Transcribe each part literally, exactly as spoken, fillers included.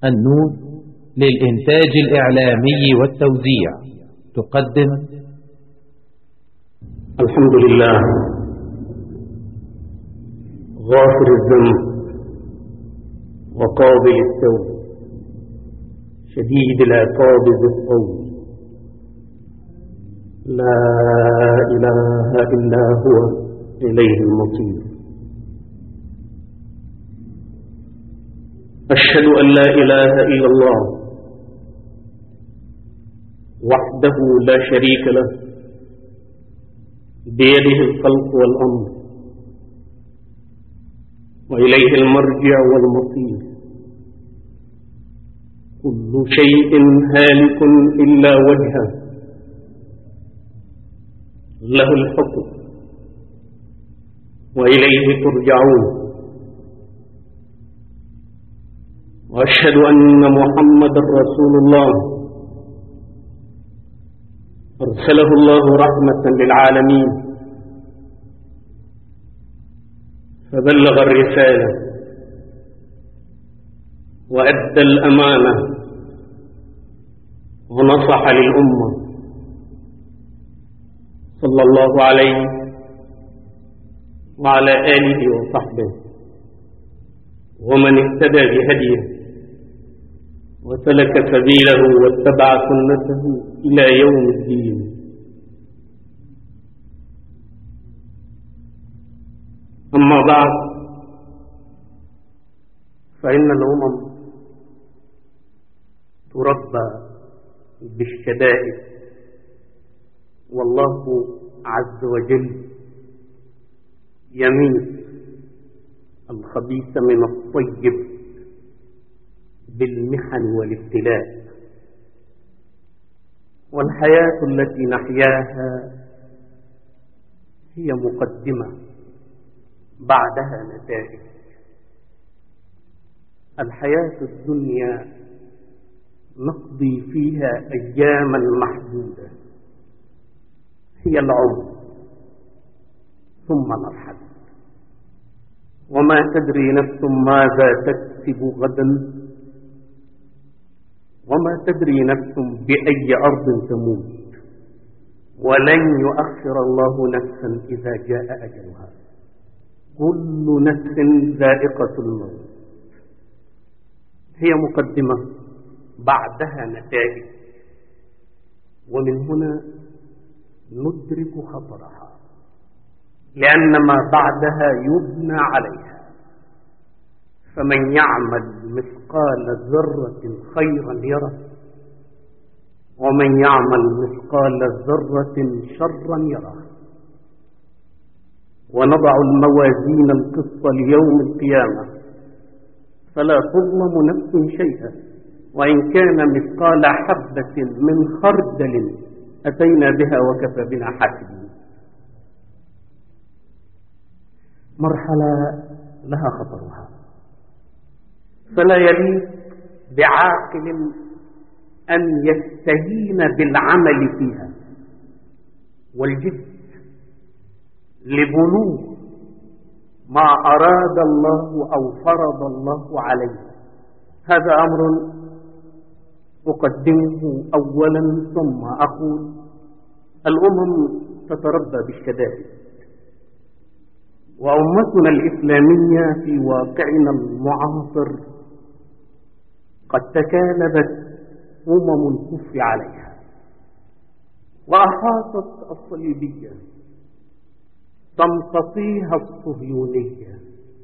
النون للإنتاج الإعلامي والتوزيع تقدم الحمد لله غافر الذنب وقابل التوب شديد العقاب ذي الطول لا إله إلا هو إليه المصير. أشهد أن لا إله إلا الله وحده لا شريك له بيده الخلق والأمر وإليه المرجع والمصير. كل شيء هالك إلا وجهه له الحكم وإليه ترجعون. وأشهد أن محمد رسول الله أرسله الله رحمة للعالمين فبلغ الرسالة وأدى الأمانة ونصح للأمة صلى الله عليه وعلى آله وصحبه ومن اهتدى بهديه وسلك سبيله واتبع سنته إلى يوم الدين. أما بعد، فإن الأمم تربى بالشدائد، والله عز وجل يميز الخبيث من الطيب بالمحن والابتلاء. والحياة التي نحياها هي مقدمة بعدها نتائج. الحياة الدنيا نقضي فيها أياما محدودة هي العمر ثم نرحل، وما تدري نفس ماذا تكسب غدا، وما تدري نفس بأي أرض تموت، ولن يؤخر الله نفسا إذا جاء أجلها. كل نفس ذائقة الموت. هي مقدمة بعدها نتائج، ومن هنا ندرك خطرها، لأن ما بعدها يبنى عليها. فمن يعمل مثقال ذرة خيرا يره، ومن يعمل مثقال ذرة شرا يره. ونضع الموازين القسط ليوم القيامة فلا تظلم نفس شيئا، وإن كان مثقال حبة من خردل أتينا بها وكفى بنا حاسبين. مرحلة لها خطرها، فلا يليق بعاقل أن يستهين بالعمل فيها والجد لبلوغ ما أراد الله أو فرض الله عليه. هذا أمر أقدمه أولا ثم أقول: الأمم تتربى بالشدائد، وأمتنا الإسلامية في واقعنا المعاصر قد تكالبت أمم الكفر عليها، وأحاطت الصليبية تمتطيها الصهيونية،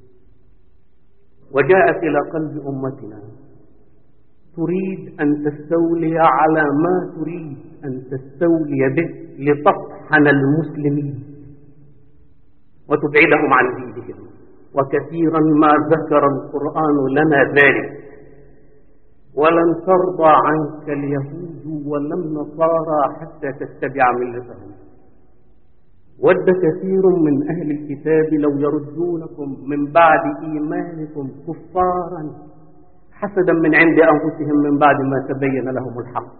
وجاءت إلى قلب أمتنا تريد أن تستولي على ما تريد أن تستولي به لتطحن المسلمين وتبعدهم عن دينهم. وكثيرا ما ذكر القرآن لنا ذلك: ولن ترضى عنك اليهود ولا النصارى حتى تتبع ملتهم. ود كثير من أهل الكتاب لو يردونكم من بعد إيمانكم كفارا حسدا من عند أنفسهم من بعد ما تبين لهم الحق.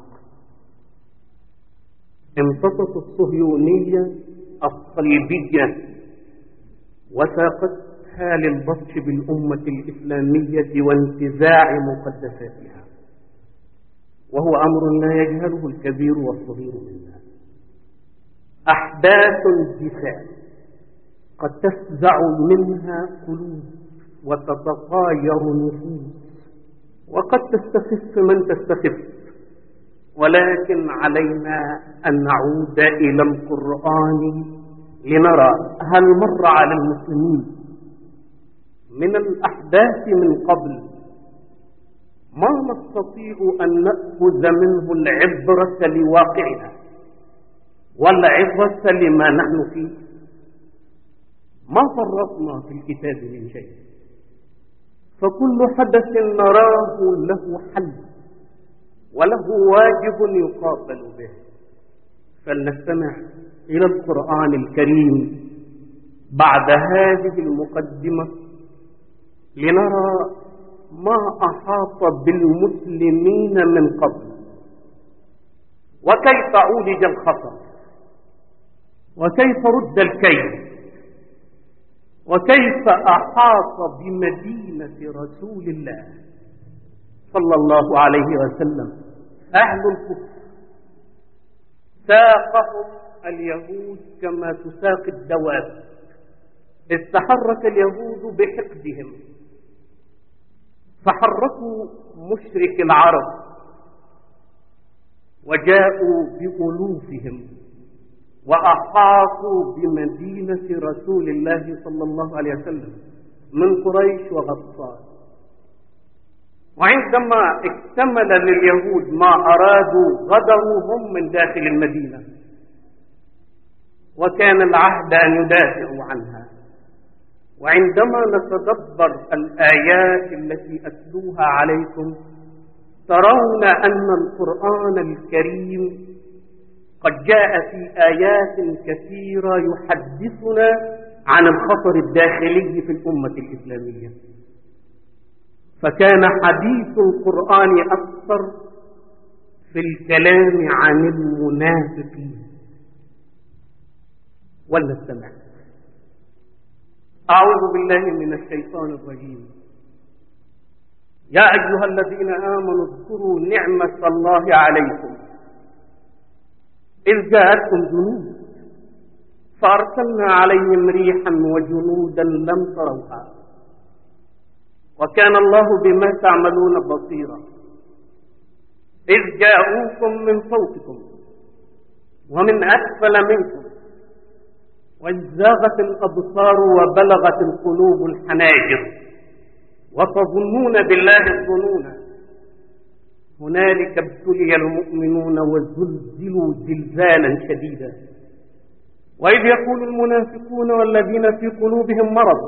امتصت الصهيونية الصليبية وساقت حال البطش بالأمة الإسلامية وانتزاع مقدساتها، وهو أمر لا يجهله الكبير والصغير منا. أحداث الجسام قد تفزع منها قلوب وتتطاير نفوس، وقد تستخف من تستخف، ولكن علينا أن نعود إلى القرآن لنرى هل مر على المسلمين من الأحداث من قبل ما نستطيع أن نأخذ منه العبرة لواقعنا والعبرة لما نحن فيه. ما فرطنا في الكتاب من شيء، فكل حدث نراه له حل وله واجب يقابل به. فلنستمع إلى القرآن الكريم بعد هذه المقدمة لنرى ما أحاط بالمسلمين من قبل، وكيف عولج الخطر، وكيف رد الكيد، وكيف أحاط بمدينة رسول الله صلى الله عليه وسلم أهل الكفر. ساقهم اليهود كما تساق الدواب، استحرك اليهود بحقدهم فحركوا مشرك العرب وجاءوا بألوفهم وأحاطوا بمدينة رسول الله صلى الله عليه وسلم من قريش وغطفان. وعندما اكتمل لليهود ما أرادوا غدروا هم من داخل المدينة، وكان العهد أن يدافعوا عنها. وعندما نتدبر الآيات التي أتلوها عليكم ترون أن القرآن الكريم قد جاء في آيات كثيرة يحدثنا عن الخطر الداخلي في الأمة الإسلامية. فكان حديث القرآن أكثر في الكلام عن المنافقين. ولنستمع. أعوذ بالله من الشيطان الرجيم. يا أيها الذين آمنوا اذكروا نعمة الله عليكم إذ جاءتكم جنود فأرسلنا عليهم ريحا وجنودا لم تروها وكان الله بما تعملون بصيرا. إذ جاءوكم من فوقكم ومن أسفل منكم وإذ زاغت الأبصار وبلغت القلوب الحناجر وتظنون بالله الظنون هنالك ابتلي المؤمنون وزلزلوا زلزالا شديدا. وإذ يقول المنافقون والذين في قلوبهم مرض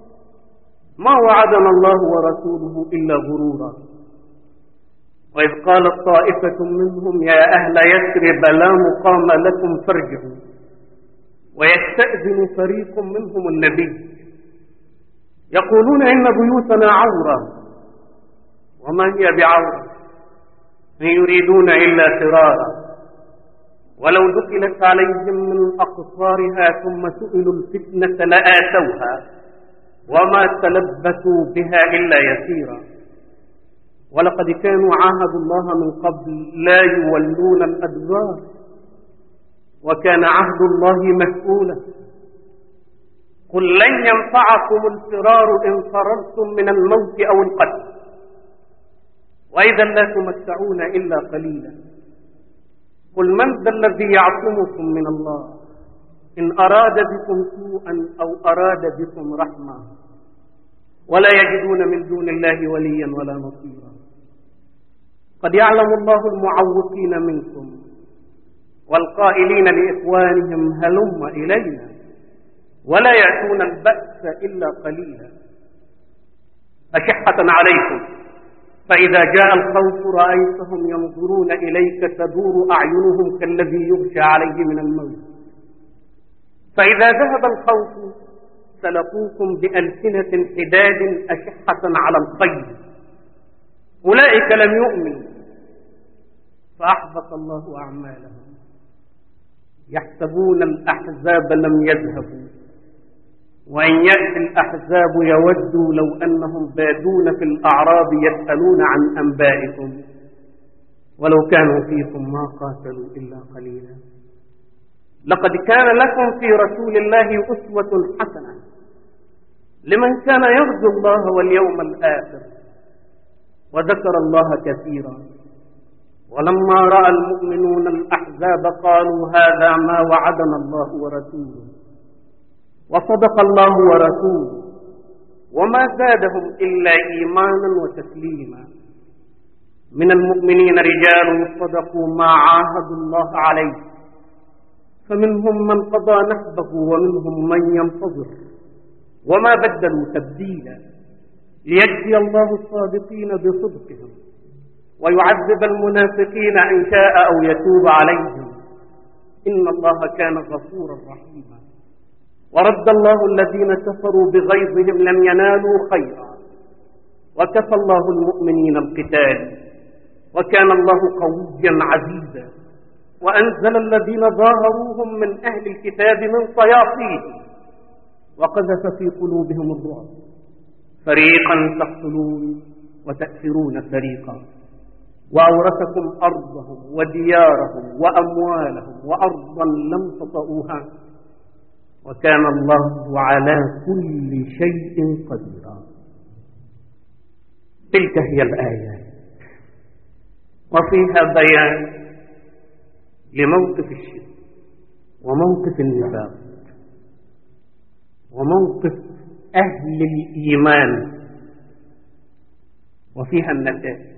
ما وعدنا الله ورسوله إلا غرورا. وإذ قالت طائفة منهم يا أهل يثرب لا مقام لكم فارجعوا ويستأذن فريق منهم النبي يقولون إن بيوتنا عورة وما هي بعورة إن يريدون إلا فرارا ولو دخلت عليهم من أقصارها ثم سئلوا الفتنة لآتوها وما تلبثوا بها إلا يسيرا. ولقد كانوا عاهدوا الله من قبل لا يولون الأدبار وكان عهد الله مسؤولا. قل لن ينفعكم الفرار إن فررتم من الموت أو القتل وإذا لا تمتعون إلا قليلا. قل من ذا الذي يعصمكم من الله إن أراد بكم سوءا أو أراد بكم رحمة ولا يجدون من دون الله وليا ولا نصيرا. قد يعلم الله المعوقين منكم والقائلين لإخوانهم هلم إلينا ولا يأتون البأس إلا قليلا. أشحة عليكم فإذا جاء الخوف رأيتهم ينظرون إليك تدور أعينهم كالذي يغشى عليه من الموت فإذا ذهب الخوف سلقوكم بألسنة حداد أشحة على الخير أولئك لم يؤمنوا فأحبط الله أعمالهم. يحسبون الأحزاب لم يذهبوا وإن يأتي الأحزاب يودوا لو أنهم بادون في الأعراب يسألون عن أنبائكم ولو كانوا فيكم ما قاتلوا إلا قليلا. لقد كان لكم في رسول الله أسوة حسنة لمن كان يرجو الله واليوم الآخر وذكر الله كثيرا. ولما رأى المؤمنون الأحزاب قالوا هذا ما وعدنا الله ورسوله وصدق الله ورسوله وما زادهم إلا إيمانا وتسليما. من المؤمنين رجال صدقوا ما عاهدوا الله عليه فمنهم من قضى نحبه ومنهم من ينتظر وما بدلوا تبديلا ليجزي الله الصادقين بصدقهم ويعذب المنافقين إن شاء أو يتوب عليهم إن الله كان غفورا رحيما. ورد الله الذين كفروا بغيظهم لم ينالوا خيرا وكفى الله المؤمنين القتال وكان الله قويا عزيزا. وأنزل الذين ظاهروهم من أهل الكتاب من صياصيهم وقذف في قلوبهم الرعب فريقا تقتلون وتأسرون فريقا وأورثكم أرضهم وديارهم وأموالهم وأرضا لم تطئوها وكان الله على كل شيء قديرا. تلك هي الآيات وفيها بيان لموقف الشرك وموقف النفاق وموقف أهل الإيمان وفيها النتائج.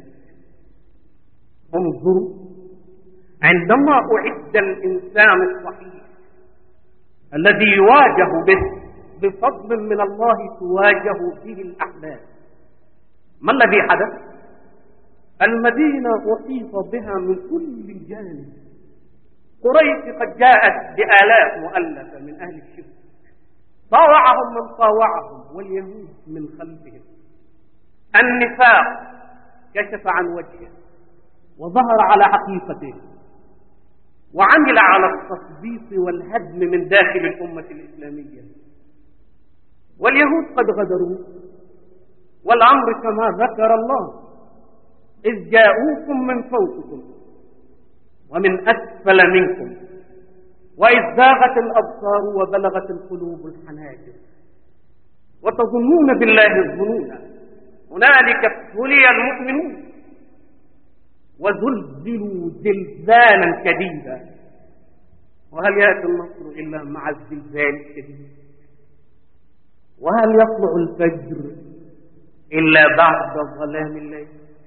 انظروا عندما أعد الإنسان الصحيح الذي يواجه به بفضل من الله تواجه به الأحداث، ما الذي حدث؟ المدينة أحيط بها من كل جانب. قريش قد جاءت بآلاف مؤلفة من أهل الشرك طاوعهم من طاوعهم واليهود من خلفهم. النفاق كشف عن وجهه وظهر على حقيقته وعمل على التثبيط والهدم من داخل الأمة الإسلامية. واليهود قد غدروا والأمر كما ذكر الله إذ جاءوكم من فوقكم ومن أسفل منكم وإذ زاغت الأبصار وبلغت القلوب الحناجر وتظنون بالله الظنون هنالك ابتلي المؤمنون وزلزلوا زلزالا شديدا. وهل يأتي النصر إلا مع الزلزال الشديد؟ وهل يطلع الفجر إلا بعد ظلام الليل؟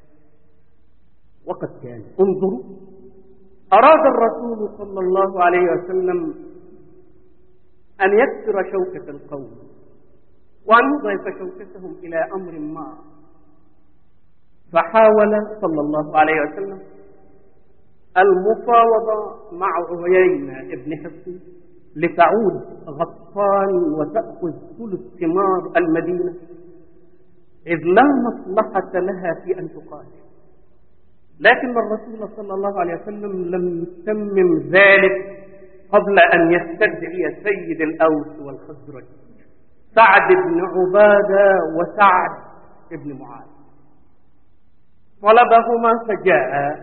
وقد كان. انظروا، أراد الرسول صلى الله عليه وسلم أن يكسر شوكة القوم وأن يضيف شوكتهم إلى أمر ما، فحاول صلى الله عليه وسلم المفاوضة مع عيينة ابن حصن لتعود غطان وتأخذ ثلث ثمار المدينة، إذ لا مصلحة لها في أن تقاتل. لكن الرسول صلى الله عليه وسلم لم يتمم ذلك قبل أن يستدعي سيد الأوس والخزرج سعد بن عبادة وسعد بن معاذ، طلبهما فجاء،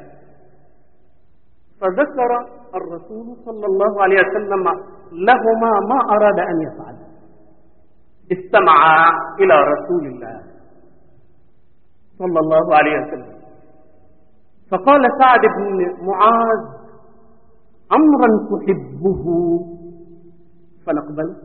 فذكر الرسول صلى الله عليه وسلم لهما ما أراد أن يفعل. استمعا إلى رسول الله صلى الله عليه وسلم، فقال سعد بن معاذ: أمرا تحبه فنقبل،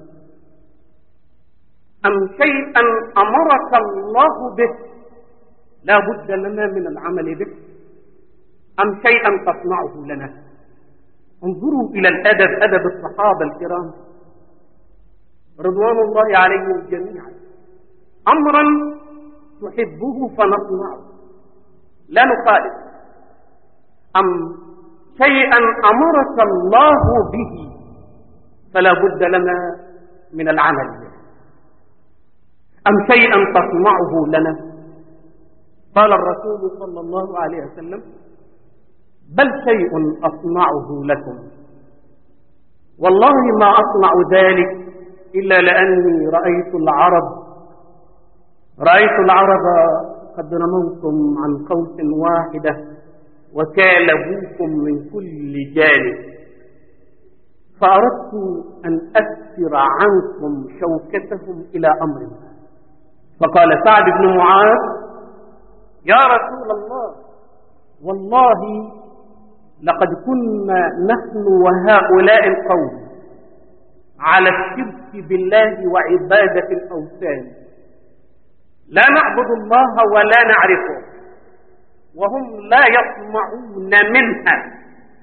أم شيئا أمرك الله به لا بد لنا من العمل به، أم شيئا تصنعه لنا؟ انظروا إلى الأدب، أدب الصحابة الكرام رضوان الله عليهم جميعا. أمرا تحبه فنصنعه لا نخالف، أم شيئا أمرك الله به فلا بد لنا من العمل به، أم شيئا تصنعه لنا؟ قال الرسول صلى الله عليه وسلم: بل شيء أصنعه لكم، والله ما أصنع ذلك إلا لأني رأيت العرب رأيت العرب قد رموكم عن قوس واحدة وكالبوكم من كل جانب، فأردت أن أسر عنكم شوكتهم إلى أمر الله. فقال سعد بن معاذ: يا رسول الله، والله لقد كنا نحن وهؤلاء القوم على الشرك بالله وعبادة الأوثان، لا نعبد الله ولا نعرفه، وهم لا يطمعون منها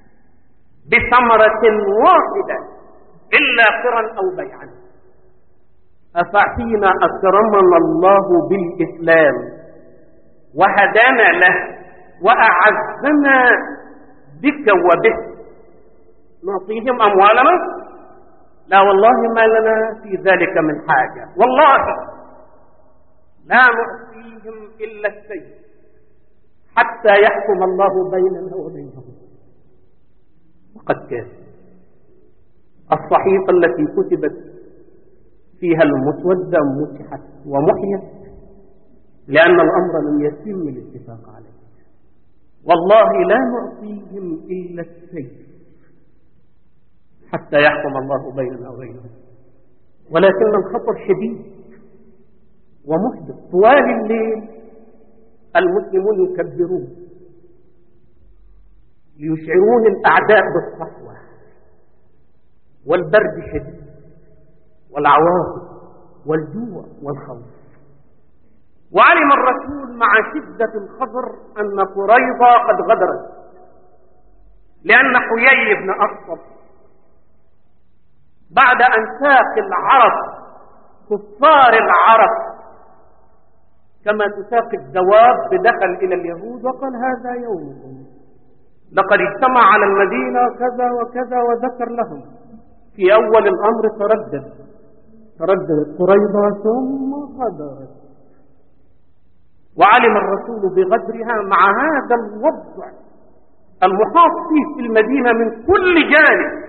بثمرة واحدة إلا قرا أو بيعا، أفحين أكرمنا الله بالإسلام وهدانا له وأعزنا بك وبه نعطيهم أموالنا؟ لا والله ما لنا في ذلك من حاجة، والله لا نعطيهم إلا السيف حتى يحكم الله بيننا وبينهم. وقد كان الصحيفة التي كتبت فيها المسودة مسحت ومحيت لأن الأمر لم يتم الاتفاق عليه. والله لا نعطيهم إلا السيف حتى يحكم الله بيننا وبينهم. ولكن الخطر شديد ومحدث. طوال الليل المسلمون يكبرون ليشعرون الأعداء بالصحوة، والبرد شديد والعواصف والجوع والخوف. وعلم الرسول مع شدة الخطر أن قريظة قد غدرت، لأن حيي بن أخطب بعد أن ساق العرب كفار العرب كما تساق الدواب دخل إلى اليهود وقال: هذا يومكم، لقد اجتمع على المدينة كذا وكذا، وذكر لهم. في أول الأمر تردد ترددت قريظة ثم غدرت، وعلم الرسول بغدرها مع هذا الوضع المحاط فيه في المدينة من كل جانب.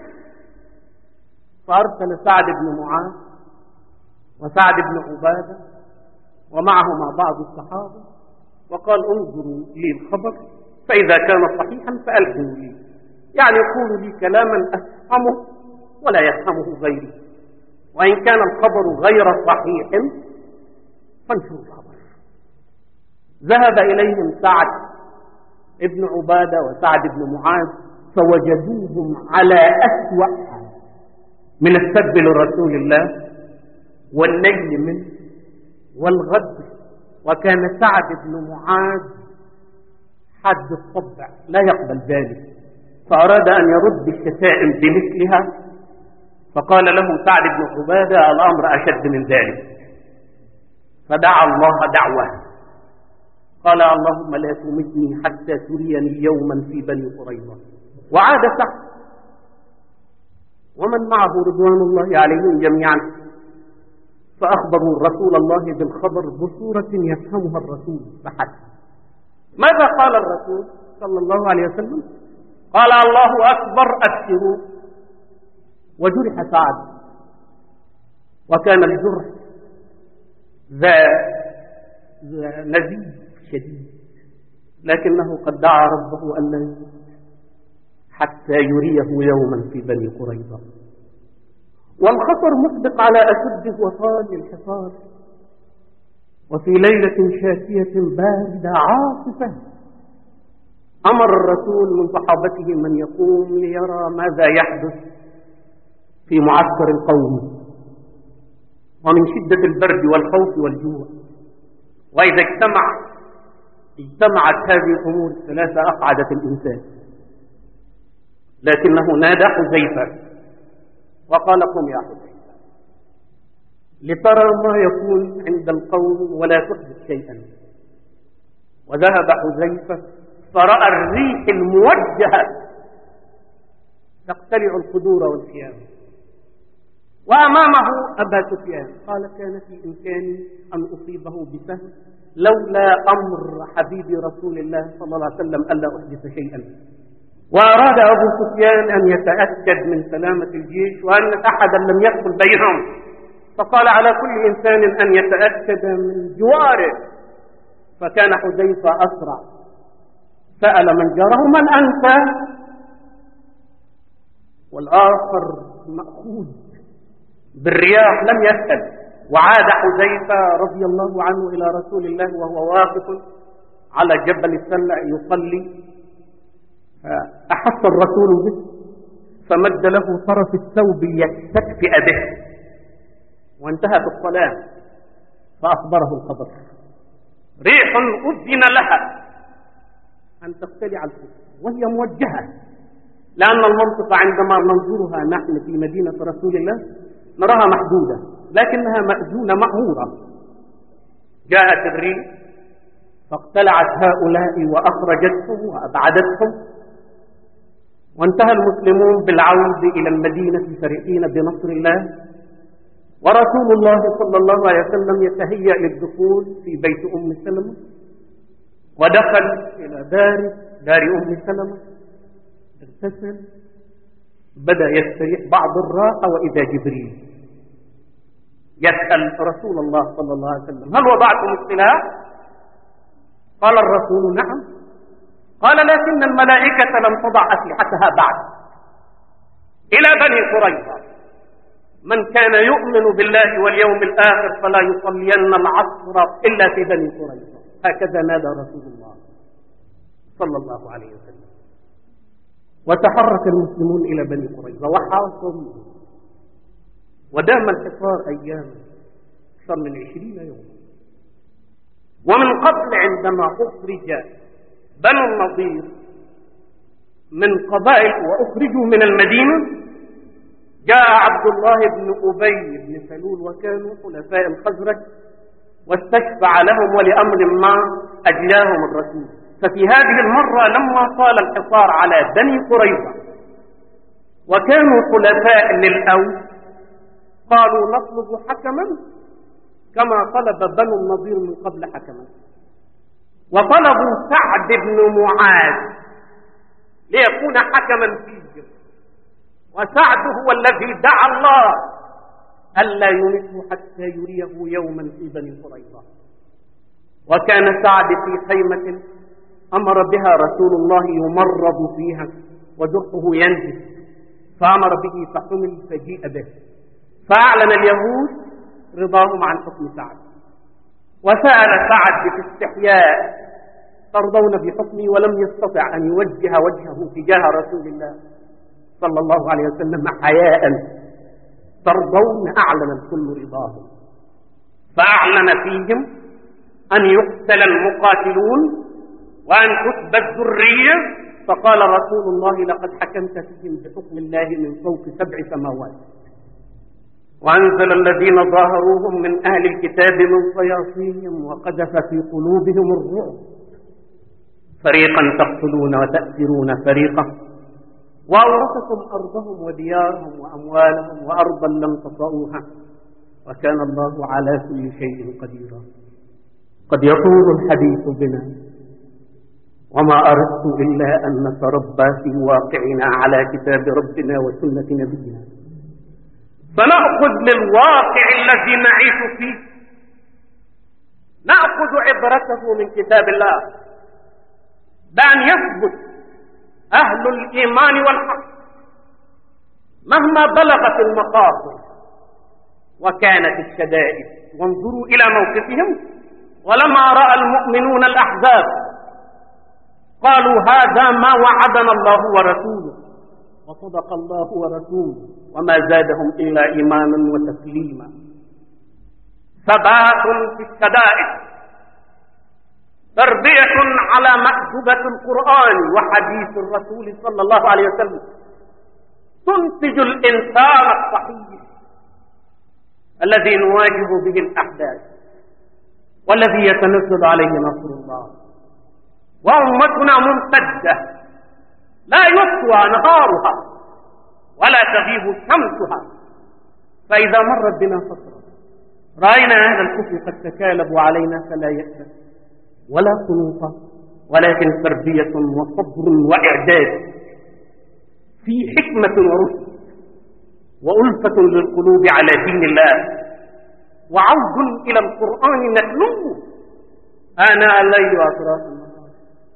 فأرسل سعد بن معاذ وسعد بن عبادة ومعهما بعض الصحابة وقال: انظروا لي الخبر، فإذا كان صحيحا فألقوا لي، يعني يقول لي كلاما أفهمه ولا يفهمه غيري، وإن كان الخبر غير صحيح فانشروا الخبر. ذهب إليهم سعد بن عبادة وسعد بن معاذ فوجدوهم على أسوأ حال من السب لرسول الله والنجل منه والغدر. وكان سعد بن معاذ حد الطبع لا يقبل ذلك، فأراد أن يرد الشتائم بمثلها، فقال له سعد بن عبادة: الأمر أشد من ذلك. فدعا الله دعوة، قال: اللهم لا تمتني حتى تريني يوما في بني قريظة. وعاد سعد ومن معه رضوان الله عليهم جميعا، فأخبروا رسول الله بالخبر بصورة يفهمها الرسول فحسب. ماذا قال الرسول صلى الله عليه وسلم؟ قال: الله أكبر، أبشروا. وجرح سعد، وكان الجرح ذا نزيف شديد، لكنه قد دعا ربه أن لا يموت حتى يريه يوما في بني قريظة. والخطر مسبق على أشده وطال الحصار. وفي ليلة شاتية باردة عاصفة أمر الرسول من صحابته من يقوم ليرى ماذا يحدث في معسكر القوم، ومن شدة البرد والخوف والجوع. وإذا اجتمع اجتمعت هذه الأمور الثلاثة أقعدت الإنسان. لكنه نادى حذيفة وقال: قم يا حذيفة لترى ما يكون عند القوم ولا تحدث شيئا. وذهب حذيفة فرأى الريح الموجهة تقتلع القدور والخيام، وأمامه أبا سفيان. قال: كان في إمكاني أن أصيبه بسهم لولا أمر حبيبي رسول الله صلى الله عليه وسلم ألا أحدث شيئا. وأراد أبو سفيان أن يتأكد من سلامة الجيش وأن أحدا لم يدخل بينهم، فقال على كل إنسان أن يتأكد من جواره، فكان حذيفة أسرع، سأل من جاره من أنت؟ والآخر مأخوذ بالرياح لم يسأل، وعاد حذيفة رضي الله عنه إلى رسول الله وهو واقف على جبل السلع يصلي، أحس الرسول به فمد له طرف الثوب ليستكفئ به، وانتهت الصلاة فأخبره الخبر. ريح أذن لها أن تقتلع الكفر وهي موجهة، لأن المنطقة عندما ننظرها نحن في مدينة رسول الله نراها محدودة، لكنها مأذونة مأمورة. جاءت الريح فاقتلعت هؤلاء وأخرجتهم وأبعدتهم، وانتهى المسلمون بالعودة إلى المدينة فرحين بنصر الله، ورسول الله صلى الله عليه وسلم يتهيأ للدخول في بيت أم سلمة، ودخل إلى دار دار أم سلمة، اغتسل، بدأ يستريح بعض الراحة، وإذا جبريل يسأل رسول الله صلى الله عليه وسلم: هل وضعتم السلاح؟ قال الرسول: نعم. قال: لكن الملائكة لم تضع أسلحتها بعد. إلى بني قريظة: من كان يؤمن بالله واليوم الآخر فلا يصلين العصر إلا في بني قريظة. هكذا نادى رسول الله صلى الله عليه وسلم. وتحرك المسلمون إلى بني قريظة وحاصروا، ودام الحصار أيام أكثر من عشرين يوما. ومن قبل عندما أخرج بنو النضير من قبائل وأخرجوا من المدينة، جاء عبد الله بن أبي بن سلول وكانوا خلفاء الخزرج، واستشفع لهم ولأمر ما أجلاهم الرسول. ففي هذه المرة لما طال الحصار على بني قريظة وكانوا خلفاء للأوس، قالوا: نطلب حكما كما طلب بنو النضير من قبل حكما، وطلبوا سعد بن معاذ ليكون حكما فيهم، وسعد هو الذي دعا الله ألا يمته حتى يريه يوما في بني قريظة. وكان سعد في خيمة أمر بها رسول الله يمرض فيها وجرحه ينزف، فأمر به فحمل فجيء به، فأعلن اليهود رضاهم عن حكم سعد. وسأل سعد باستحياء: ترضون بحكمي؟ ولم يستطع أن يوجه وجهه تجاه رسول الله صلى الله عليه وسلم حياء. ترضون؟ أعلن الكل رضاهم، فأعلن فيهم أن يقتل المقاتلون وأن تسبى الذرية. فقال رسول الله: لقد حكمت فيهم بحكم الله من فوق سبع سماوات. وأنزل الذين ظاهروهم من أهل الكتاب من صياصيهم وقذف في قلوبهم الرعب، فريقا تقتلون وتأسرون فريقا، وأورثكم أرضهم وديارهم وأموالهم وأرضا لم تطئوها، وكان الله على كل شيء قديرا. قد يطول الحديث بنا، وما أردت إلا أن نتربى في واقعنا على كتاب ربنا وسنة نبينا، فنأخذ للواقع الذي نعيش فيه، نأخذ عبرته من كتاب الله، بأن يثبت أهل الإيمان والحق مهما بلغت المخاطر وكانت الشدائد. وانظروا إلى موقفهم، ولما رأى المؤمنون الأحزاب قالوا: هذا ما وعدنا الله ورسوله، وصدق الله ورسوله، وما زادهم إلا إيمانا وتسليما. ثبات في الشدائد، تربية على مأدبة القرآن وحديث الرسول صلى الله عليه وسلم، تنتج الإنسان الصحيح الذي نواجه به الأحداث والذي يتنزل عليه نصر الله. وأمتنا ممتدة لا يطوى نهارها ولا تغيب شمسها، فإذا مرت بنا فترة رأينا هذا الكفر قد تكالب علينا فلا يأسف ولا قنوط، ولكن تربية وصبر وإعداد في حكمة ورشد وألفة للقلوب على دين الله وعود إلى القرآن نتلوه آناء الليل وأطراف النهار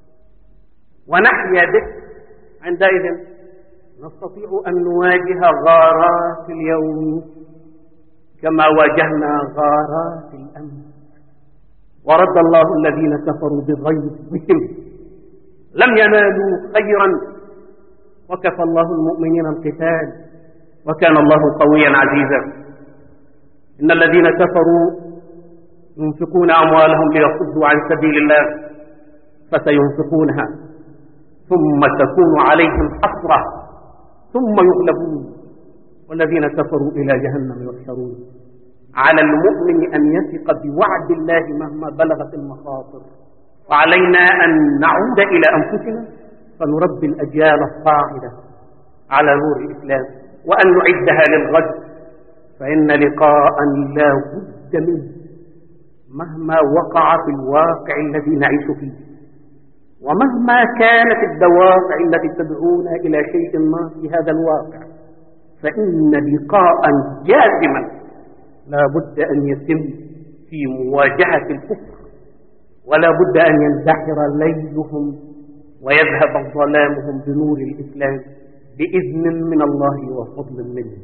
ونحيا به. عندئذ نستطيع أن نواجه غارات اليوم كما واجهنا غارات الأمس. ورد الله الذين كفروا بغيظهم لم ينالوا خيرا وكفى الله المؤمنين القتال وكان الله قويا عزيزا. إن الذين كفروا ينفقون أموالهم ليصدوا عن سبيل الله فسينفقونها ثم تكون عليهم حسرة ثم يغلبون والذين كفروا إلى جهنم يحشرون. على المؤمن أن يثق بوعد الله مهما بلغت المخاطر، وعلينا أن نعود إلى أنفسنا فنربي الأجيال الصاعدة على نور الإسلام وأن نعدها للغد، فإن لقاء لا بد منه مهما وقع في الواقع الذي نعيش فيه، ومهما كانت الدوافع التي تدعونا إلى شيء ما في هذا الواقع، فإن لقاء جازما لا بد أن يتم في مواجهة الكفر، ولا بد أن يندحر ليلهم ويذهب ظلامهم بنور الإسلام بإذن من الله وفضل منه.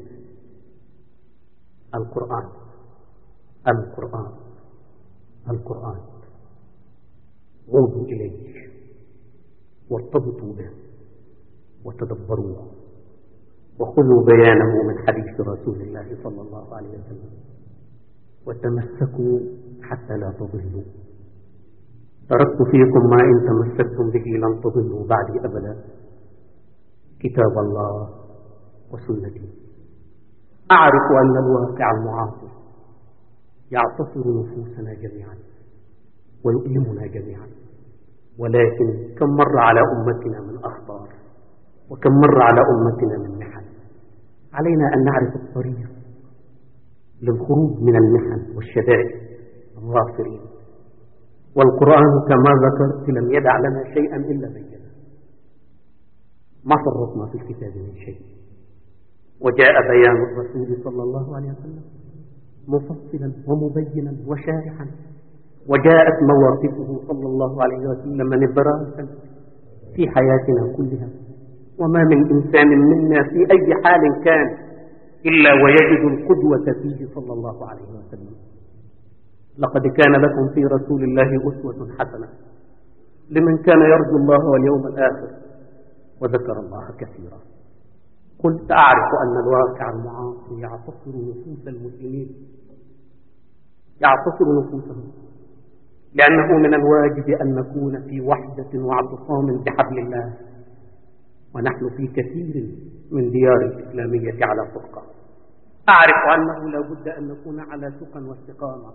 القرآن القرآن القرآن عودوا إليه وارتبطوا به وتدبروه وخذوا بيانه من حديث رسول الله صلى الله عليه وسلم وتمسكوا حتى لا تضلوا. تركت فيكم ما إن تمسكتم به لن تضلوا بعدي أبدا، كتاب الله وسنتي. أعرف أن الواقع المعاصر يعتصر نفوسنا جميعا ويؤلمنا جميعا، ولكن كم مر على أمتنا من أخطار وكم مر على أمتنا من محن. علينا أن نعرف الطريق للخروج من المحن والشدائد الظافرين، والقرآن كما ذكرت لم يدع لنا شيئا إلا بينه، ما فرطنا في الكتاب من شيء. وجاء بيان الرسول صلى الله عليه وسلم مفصلا ومبينا وشارحا، وجاءت مواقفه صلى الله عليه وسلم نبراسا في حياتنا كلها، وما من إنسان منا في أي حال كان إلا ويجد القدوة فيه صلى الله عليه وسلم. لقد كان لكم في رسول الله أسوة حسنة لمن كان يرجو الله واليوم الآخر وذكر الله كثيرا. قلت أعرف أن الواقع المعاصر يعتصر نفوس المسلمين، يعتصر نفوسهم، لأنه من الواجب أن نكون في وحدة واعتصام بحبل الله، ونحن في كثير من ديار الإسلامية على فرقة. أعرف أنه لا بد أن نكون على ثقة واستقامة،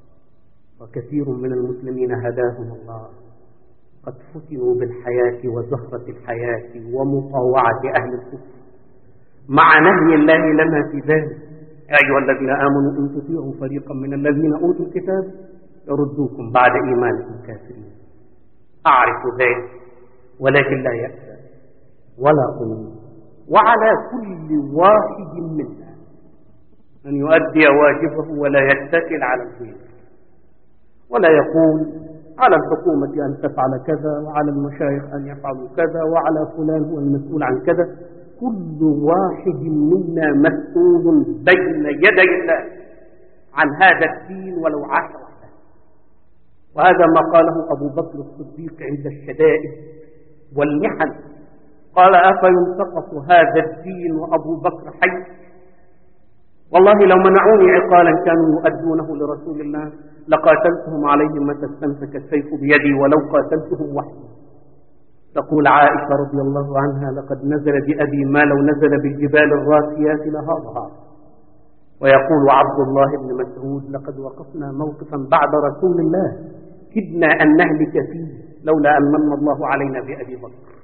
وكثير من المسلمين هداهم الله قد فتنوا بالحياة وزهرة الحياة ومطاوعة أهل الكفر مع نهي الله لنا في ذلك. يا أيها الذين آمنوا إن تطيعوا فريقا من الذين أوتوا الكتاب يردوكم بعد إيمانكم كافرين. أعرف ذلك ولكن لا يأسى ولا قنوط، وعلى كل واحد منا أن يؤدي واجبه ولا يتكل على الغير، ولا يقول على الحكومة أن تفعل كذا وعلى المشايخ أن يفعلوا كذا وعلى فلان هو المسؤول عن كذا. كل واحد منا مسؤول بين يدي الله عن هذا الدين ولو عاش وحده. وهذا ما قاله أبو بكر الصديق عند الشدائد والمحن، قال أفينتقص هذا الدين وأبو بكر حي؟ والله لو منعوني عقالا كانوا يؤدونه لرسول الله لقاتلتهم عليه متى استمسك السيف بيدي ولو قاتلتهم وحدي. تقول عائشة رضي الله عنها لقد نزل بأبي ما لو نزل بالجبال الراسيات لهضها. ويقول عبد الله بن مسعود لقد وقفنا موقفا بعد رسول الله كدنا أن نهلك فيه لولا أن من الله علينا بأبي بكر.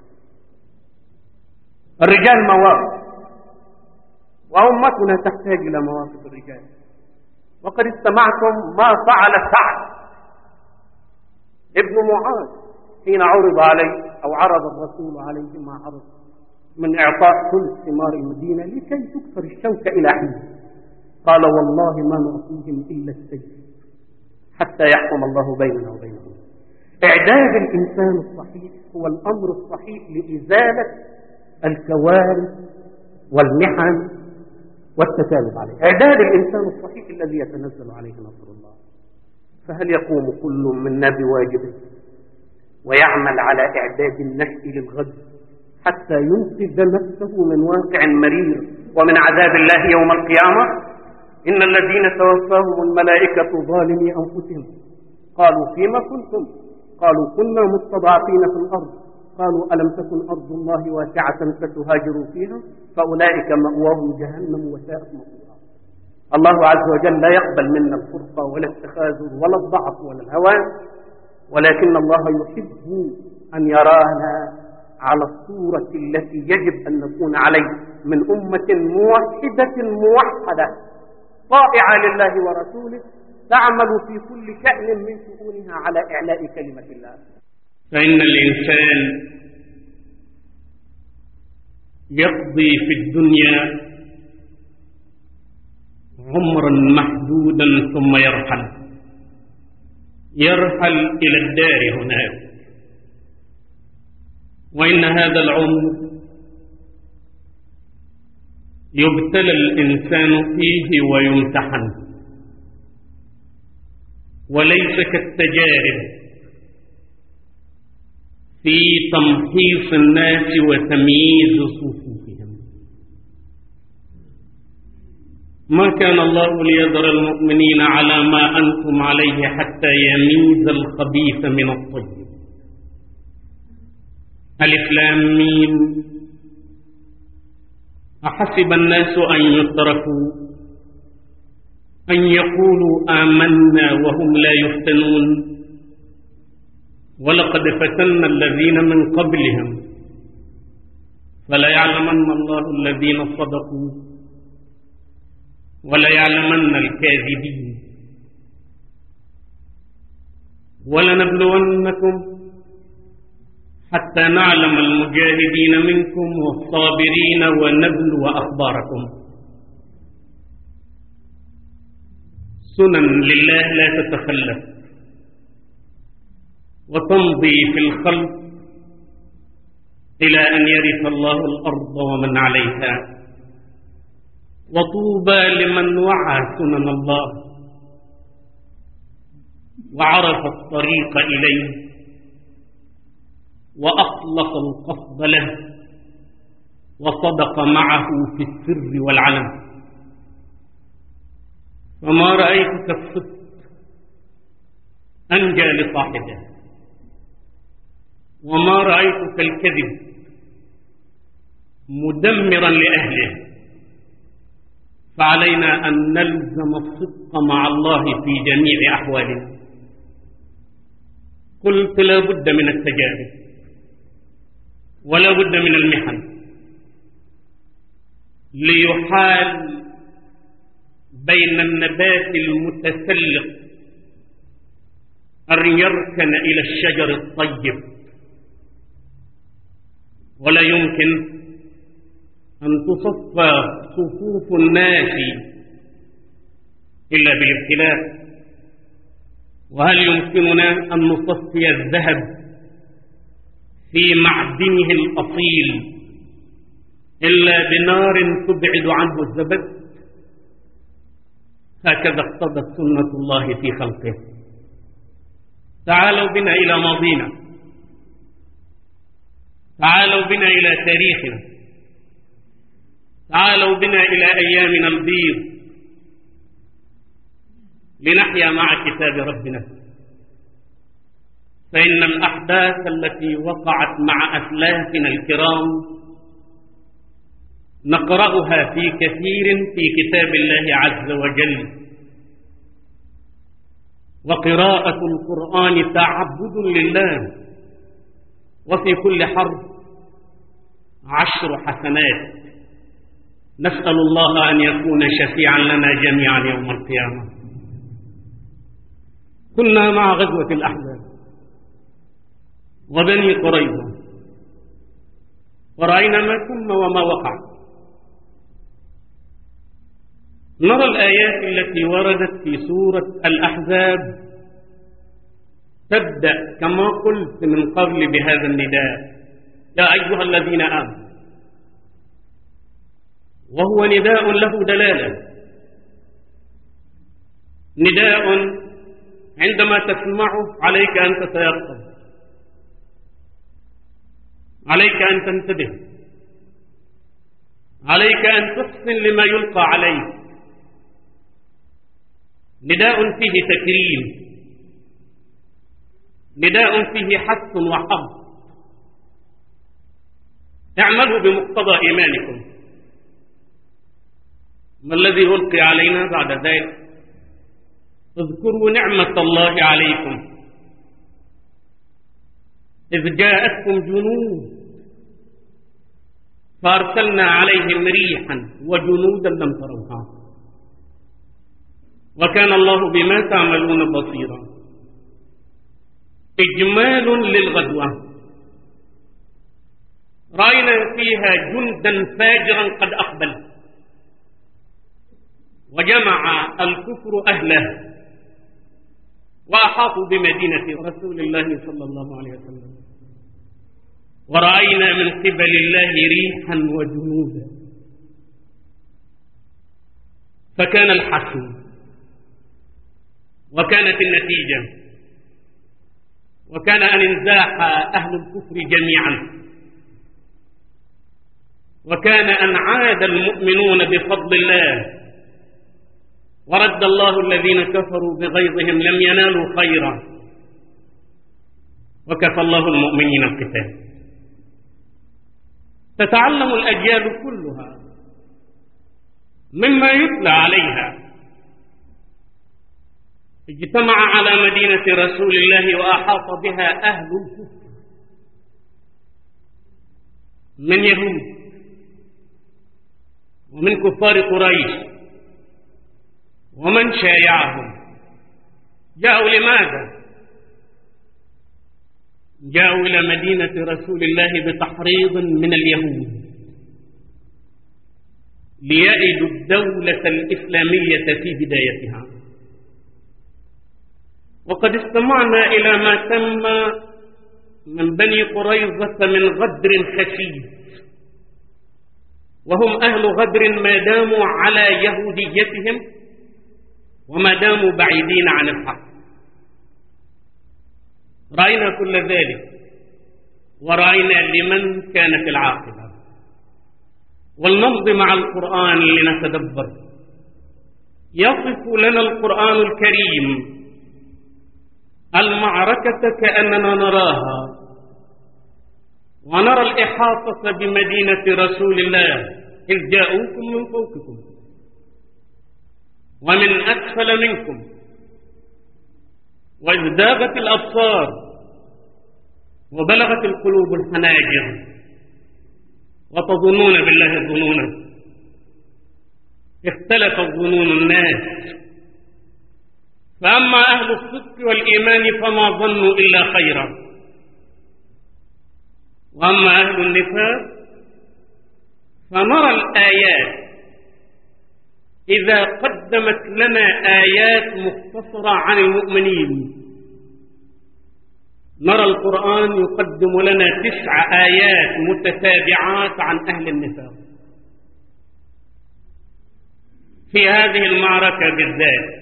الرجال مواقف، وأمتنا تحتاج إلى مواقف الرجال. وقد استمعتم ما فعل سعد ابن معاذ حين عرض عليه أو عرض الرسول عليه ما عرض من إعطاء ثلث ثمار المدينة لكي تكثر الشوكة إلى حين. قال والله ما نعطيهم إلا السيف حتى يحكم الله بيننا وبينهم. إعداد الإنسان الصحيح هو الأمر الصحيح لإزالة الكوارث والمحن والتكالب عليه. إعداد الإنسان الصحيح الذي يتنزل عليه نصر الله. فهل يقوم كل منا بواجبه ويعمل على إعداد النشء للغد حتى ينقذ نفسه من واقع مرير ومن عذاب الله يوم القيامة؟ إن الذين توفاهم الملائكة ظالمي أنفسهم قالوا فيما كنتم؟ قالوا كنا مستضعفين في الأرض. قالوا ألم تكن أرض الله واسعة فتهاجروا فيها فأولئك مأواهم جهنم وساءت مصيرا. الله عز وجل لا يقبل منا الفرقة ولا التخاذل ولا الضعف ولا الهوان، ولكن الله يحب أن يرانا على الصورة التي يجب أن نكون عليه من أمة موحدة موحدة طائعة لله ورسوله تعمل في كل شأن من شؤونها على إعلاء كلمة الله. فإن الإنسان يقضي في الدنيا عمرا محدودا ثم يرحل يرحل إلى الدار هناك. وإن هذا العمر يبتلى الإنسان فيه ويمتحن، وليس كالتجارب في تمحيص الناس وتمييز صفوفهم. ما كان الله ليذر المؤمنين على ما أنتم عليه حتى يميز الخبيث من الطيب. ألف لام ميم. أحسب الناس أن يتركوا أن يقولوا آمنا وهم لا يفتنون ولقد فتنا الذين من قبلهم فليعلمن الله الذين صدقوا وليعلمن الكاذبين. ولنبلونكم حتى نعلم المجاهدين منكم والصابرين ونبلو أخباركم. سنن لله لا تتخلف وتمضي في الخلق إلى أن يرث الله الأرض ومن عليها. وطوبى لمن وعى سنن الله وعرف الطريق إليه وأطلق القصد له وصدق معه في السر والعلن. فما رأيت كالصدق أنجى لصاحبه، وما رأيت كالكذب مدمرا لأهله. فعلينا أن نلزم الصدق مع الله في جميع أحوالنا. قلت لا بد من التجارب ولا بد من المحن ليحال بين النبات المتسلق أن يركن إلى الشجر الطيب. ولا يمكن أن تصفى صفوف الناس إلا بالابتلاء. وهل يمكننا أن نصفي الذهب في معدنه الأصيل إلا بنار تبعد عنه الزبد؟ هكذا اقتضت سنة الله في خلقه. تعالوا بنا إلى ماضينا، تعالوا بنا إلى تاريخنا، تعالوا بنا إلى أيامنا البيض لنحيا مع كتاب ربنا. فإن الأحداث التي وقعت مع أسلافنا الكرام نقرأها في كثير في كتاب الله عز وجل. وقراءة القرآن تعبد لله، وفي كل حرف عشر حسنات. نسأل الله أن يكون شفيعا لنا جميعا يوم القيامة. كنا مع غزوة الأحزاب وبني قريظة ورأينا ما ثم وما وقع. نرى الآيات التي وردت في سورة الأحزاب تبدأ كما قلت من قبل بهذا النداء: يا أيها الذين آمنوا، وهو نداء له دلالة، نداء عندما تسمعه عليك أن تتيقظ، عليك أن تنتبه، عليك أن تحسن لما يلقى عليك. نداء فيه تكريم، نداء فيه حث وحظ. اعملوا بمقتضى إيمانكم. ما الذي ألقي علينا بعد ذلك؟ اذكروا نعمة الله عليكم إذ جاءتكم جنود فأرسلنا عليهم ريحا وجنودا لم تروها وكان الله بما تعملون بصيرا. إجمال للغدوة، رأينا فيها جندا فاجرا قد أقبل وجمع الكفر أهله وأحاطوا بمدينة رسول الله صلى الله عليه وسلم، ورأينا من قبل الله ريحا وجنودا، فكان الحسم وكانت النتيجة، وكان أن انزاح أهل الكفر جميعا، وكان أن عاد المؤمنون بفضل الله، ورد الله الذين كفروا بغيظهم لم ينالوا خيرا، وكفى الله المؤمنين القتال. تتعلم الأجيال كلها مما يتلى عليها. اجتمع على مدينة رسول الله وأحاط بها أهل الكفر من يهود ومن كفار قريش ومن شايعهم. جاءوا لماذا؟ جاءوا إلى مدينة رسول الله بتحريض من اليهود ليأيدوا الدولة الإسلامية في بدايتها. وقد استمعنا إلى ما تم من بني قريظة من غدر خسيس، وهم أهل غدر ما داموا على يهوديتهم وما داموا بعيدين عن الحق. رأينا كل ذلك، ورأينا لمن كانت العاقبة. ولنمضي مع القرآن لنتدبر. يصف لنا القرآن الكريم المعركة كأننا نراها، ونرى الإحاطة بمدينة رسول الله إذ جاءوكم من فوقكم ومن أسفل منكم وإذ داغت الأبصار وبلغت القلوب الحناجر وتظنون بالله الظنون. اختلفت ظنون الناس، فأما أهل الصدق والإيمان فما ظنوا إلا خيرا، وأما أهل النفاق فنرى الآيات إذا قدمت لنا آيات مختصرة عن المؤمنين، نرى القرآن يقدم لنا تسع آيات متتابعات عن أهل النفاق في هذه المعركة بالذات.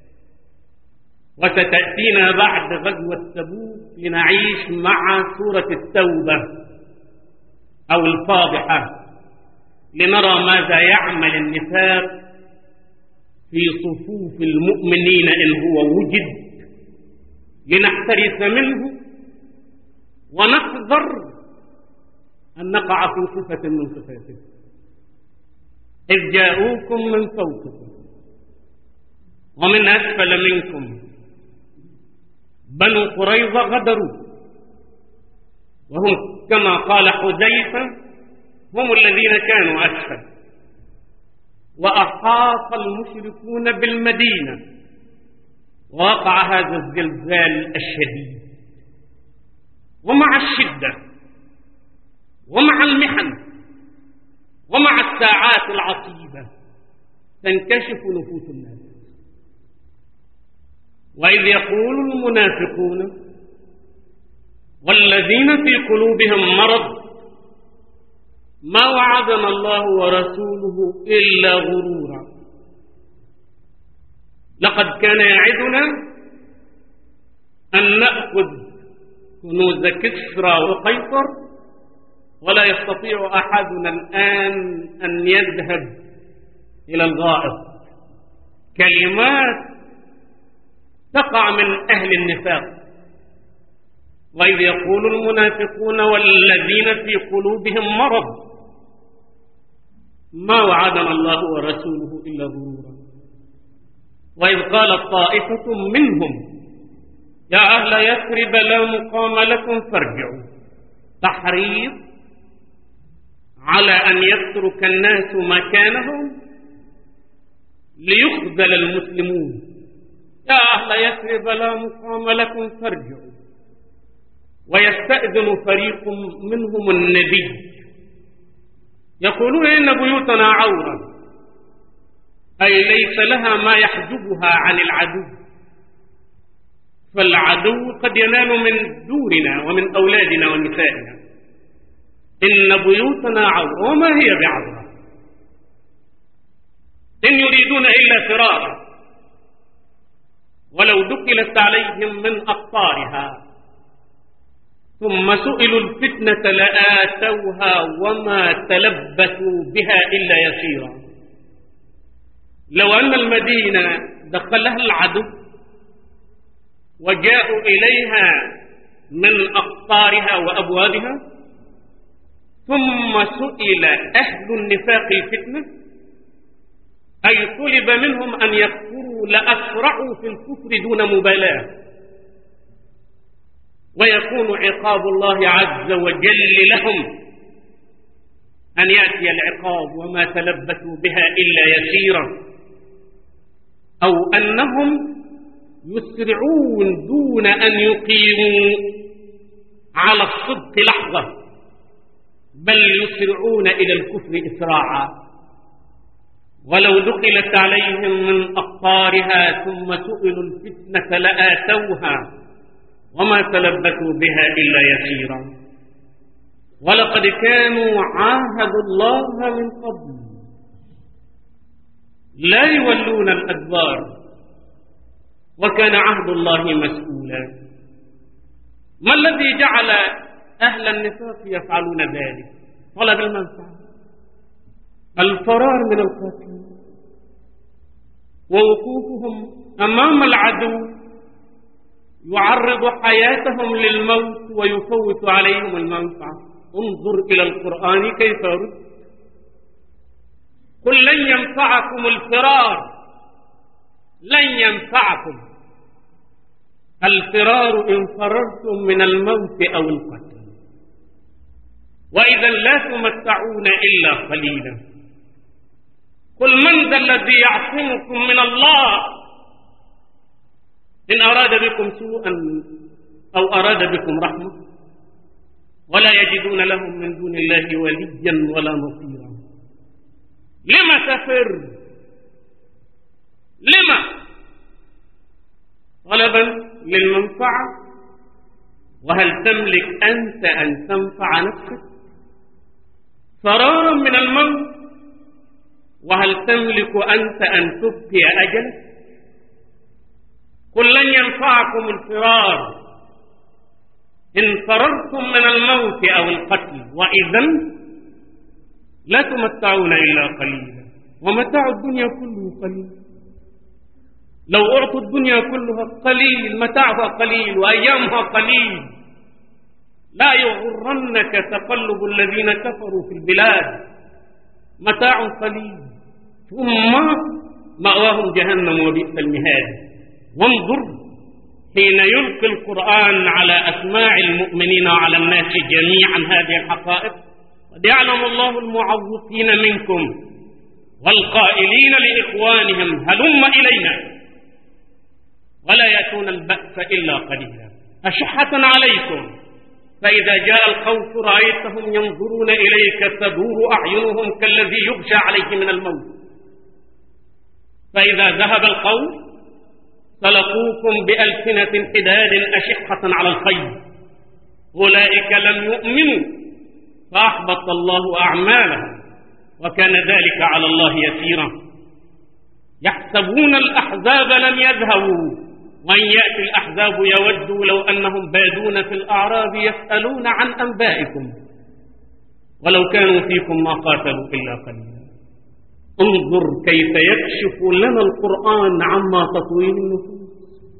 وستأتينا بعد غزوة تبوك لنعيش مع سورة التوبة أو الفاضحة لنرى ماذا يعمل النفاق في صفوف المؤمنين إن هو وجد، لنحترس منه ونحذر أن نقع في صفة من صفاته. إذ جاءوكم من فوقكم ومن أسفل منكم. بنو قريظة غدروا، وهم كما قال حذيفة هم الذين كانوا أسفل، وأحاط المشركون بالمدينة ووقع هذا الزلزال الشديد. ومع الشدة ومع المحن ومع الساعات العصيبة تنكشف نفوس الناس. وإذ يقول المنافقون والذين في قلوبهم مرض ما وعدنا الله ورسوله إلا غرورا لقد كان يعدنا أن نأخذ كنوز كسرى وقيصر ولا يستطيع أحدنا الآن أن يذهب إلى الغائط. كلمات تقع من أهل النفاق. وإذ يقول المنافقون والذين في قلوبهم مرض ما وعدنا الله ورسوله إلا غرورا. وإذ قالت طائفة منهم يا أهل يثرب لا مقام لكم فارجعوا. تحريض على أن يترك الناس مكانهم ليخذل المسلمون. يا أهل يثرب لا مقام لكم فارجعوا. ويستأذن فريق منهم النبي يقولون إن بيوتنا عورة، أي ليس لها ما يحجبها عن العدو، فالعدو قد ينال من دورنا ومن أولادنا ونسائنا. إن بيوتنا عورة وما هي بعورة، إن يريدون إلا فرارا ولو دخلت عليهم من أقطارها ثم سئلوا الفتنة لآتوها وما تلبثوا بها إلا يسيرا. لو أن المدينة دخلها العدو وجاءوا إليها من أقطارها وأبوابها ثم سئل أهل النفاق الفتنة أي طلب منهم أن يكفروا لأسرعوا في الكفر دون مبالاة، ويكون عقاب الله عز وجل لهم أن يأتي العقاب وما تلبثوا بها إلا يسيرا، أو أنهم يسرعون دون أن يقيموا على الصدق لحظة، بل يسرعون إلى الكفر إسراعا. ولو دخلت عليهم من أقطارها ثم سئلوا الفتنة لآتوها وما تلبثوا بها إلا يسيرا. ولقد كانوا عاهدوا الله من قبل لا يولون الأدبار وكان عهد الله مسؤولا. ما الذي جعل أهل النفاق يفعلون ذلك؟ طلب المنفعة، الفرار من القتل، ووقوفهم أمام العدو يعرض حياتهم للموت ويفوت عليهم المنفعة. انظر إلى القرآن كيف رد. قل لن ينفعكم الفرار، لن ينفعكم الفرار إن فررتم من الموت أو القتل، وإذا لا تمتعون إلا قليلا. قل من ذا الذي يعصمكم من الله إن أراد بكم سوءا أو أراد بكم رحمة، ولا يجدون لهم من دون الله وليا ولا نصيرا. لما تفر؟ لما؟ طلبا للمنفعة. وهل تملك أنت أن تنفع نفسك؟ فرارا من الموت. وهل تملك أنت أن تبقي أجلك؟ قل لن ينفعكم الفرار إن فررتم من الموت أو القتل، وإذا لا تمتعون إلا قليلا، ومتاع الدنيا كله قليل. لو أعطوا الدنيا كلها قليل، متاعها قليل وأيامها قليل. لا يغرنك تقلب الذين كفروا في البلاد، متاع قليل ثم مأواهم جهنم وبئس المهاد. وانظر حين يلقي القرآن على أسماع المؤمنين وعلى الناس جميعا هذه الحقائق، قد يعلم الله المعوقين منكم والقائلين لإخوانهم هلم إلينا، ولا يأتون البأس إلا قليلا، أشحة عليكم، فإذا جاء الخوف رأيتهم ينظرون إليك تدور أعينهم كالذي يغشى عليه من الموت، فإذا ذهب القول سلقوكم بألسنة حداد أشحة على الخير أولئك لم يؤمنوا فأحبط الله أعمالهم وكان ذلك على الله يسيرا. يحسبون الأحزاب لم يذهبوا وإن يأتي الأحزاب يودوا لو أنهم بادون في الأعراب يسألون عن أنبائكم ولو كانوا فيكم ما قاتلوا إلا قليلا. انظر كيف يكشف لنا القرآن عما تطويل النفوس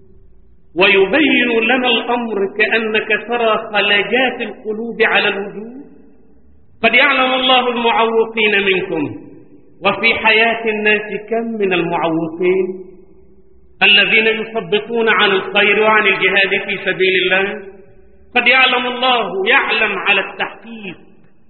ويبين لنا الأمر كأنك ترى خلاجات القلوب على الوجوه. قد يعلم الله المعوقين منكم وفي حياة الناس كم من المعوقين الذين يثبطون عن الخير وعن الجهاد في سبيل الله. قد يعلم الله يعلم على التحقيق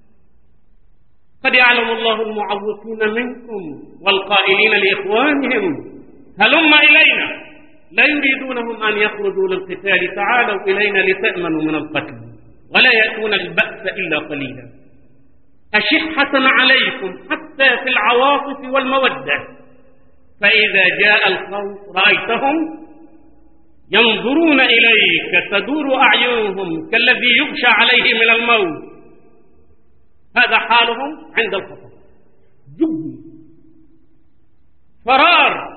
قد يعلم الله المعوقين منكم والقائلين لإخوانهم هلم إلينا لا يريدونهم أن يخرجوا للقتال تعالوا إلينا لتأمنوا من القتل ولا يأتون البأس إلا قليلا أشحة عليكم حتى في العواطف والمودة فإذا جاء الخوف رأيتهم ينظرون إليك تدور أعينهم كالذي يغشى عليه من الموت. هذا حالهم عند الخطر جبن فرار.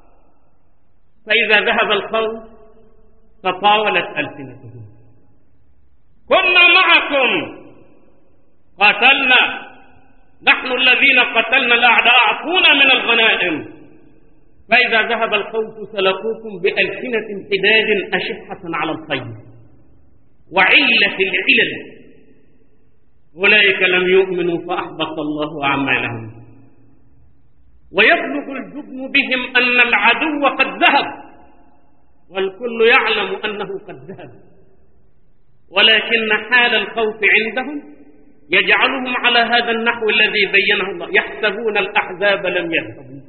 فإذا ذهب الخوف تطاولت ألسنتهم كنا معكم قاتلنا نحن الذين قتلنا الأعداء أعطونا من الغنائم. فإذا ذهب الخوف سلقوكم بألسنة حداد أشحة على الخير وعلة العلل أولئك لم يؤمنوا فأحبط الله أعمالهم. ويبلغ الجبن بهم أن العدو قد ذهب والكل يعلم أنه قد ذهب ولكن حال الخوف عندهم يجعلهم على هذا النحو الذي بينه الله يحسبون الأحزاب لم يذهبوا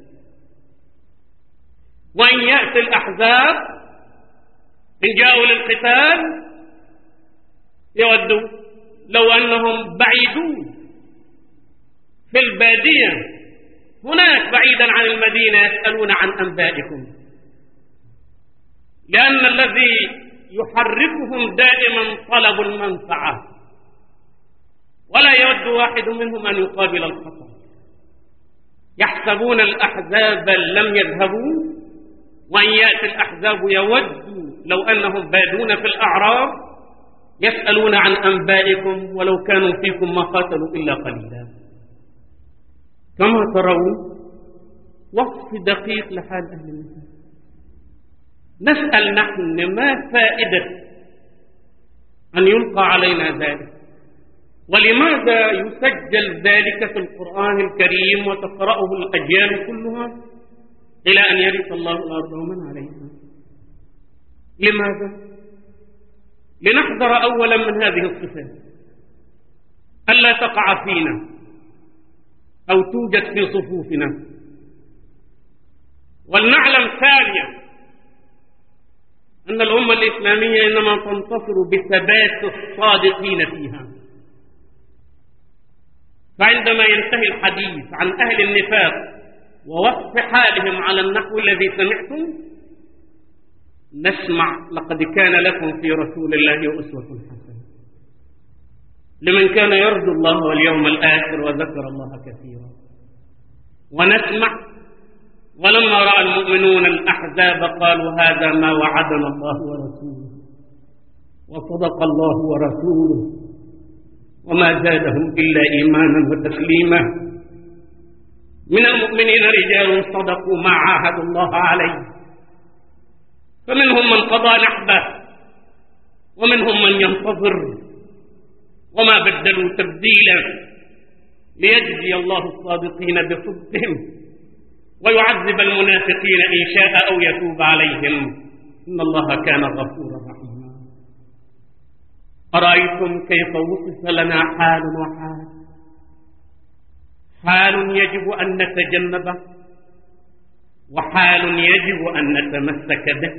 وإن يأتي الأحزاب إن جاءوا للقتال يودوا لو أنهم بعيدون في البادية هناك بعيدا عن المدينة يسألون عن أنبائكم لأن الذي يحركهم دائما طلب المنفعة ولا يود واحد منهم أن يقابل الخطر. يحسبون الأحزاب لم يذهبوا وإن يأتي الأحزاب يودوا لو أنهم بادون في الأعراب يسألون عن أنبائكم ولو كانوا فيكم ما قاتلوا إلا قليلا. كما ترون وصف دقيق لحال أهل النفاق. نسأل نحن ما فائدة أن يلقى علينا ذلك ولماذا يسجل ذلك في القرآن الكريم وتقرأه الأجيال كلها إلى أن يرث الله الأرض ومن عليها. لماذا؟ لنحذر أولا من هذه الصفات ألا تقع فينا أو توجد في صفوفنا. ولنعلم ثانيا أن الأمة الإسلامية إنما تنتصر بثبات الصادقين فيها. فعندما ينتهي الحديث عن أهل النفاق ووصف حالهم على النحو الذي سمعتم نسمع لقد كان لكم في رسول الله أسوة حسنة لمن كان يرجو الله واليوم الآخر وذكر الله كثيرا. ونسمع ولما رأى المؤمنون الأحزاب قالوا هذا ما وعدنا الله ورسوله وصدق الله ورسوله وما زادهم إلا إيمانا وتسليما. من المؤمنين رجال صدقوا ما عاهدوا الله عليه فمنهم من قضى نحبه ومنهم من ينتظر وما بدلوا تبديلا ليجزي الله الصادقين بصدقهم ويعذب المنافقين إن شاء أو يتوب عليهم إن الله كان غفورا رحيما. أرأيتم كيف وصف لنا حال وحال؟ حال يجب أن نتجنبه وحال يجب أن نتمسك به.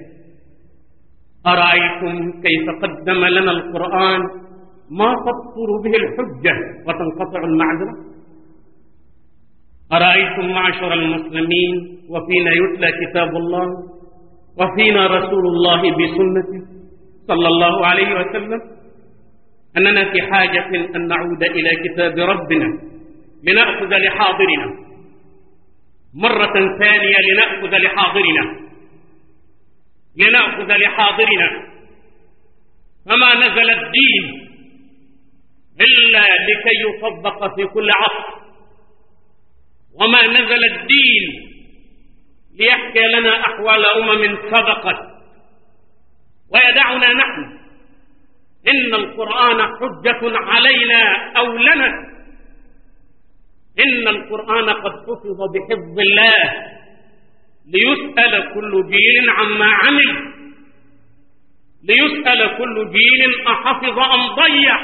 أرأيتم كيف قدم لنا القرآن ما تبطل به الحجة وتنقطع المعذرة؟ أرأيتم معشر المسلمين وفينا يتلى كتاب الله وفينا رسول الله بسنته صلى الله عليه وسلم أننا في حاجة أن نعود إلى كتاب ربنا لنأخذ لحاضرنا مرة ثانية، لنأخذ لحاضرنا لنأخذ لحاضرنا فما نزل الدين إلا لكي يطبق في كل عصر، وما نزل الدين ليحكي لنا أحوال أمم سبقت ويدعنا نحن. إن القرآن حجة علينا أو لنا، إن القرآن قد حفظ بحفظ الله ليسأل كل جيل عما عمل، ليسأل كل جيل أحفظ أم ضيع،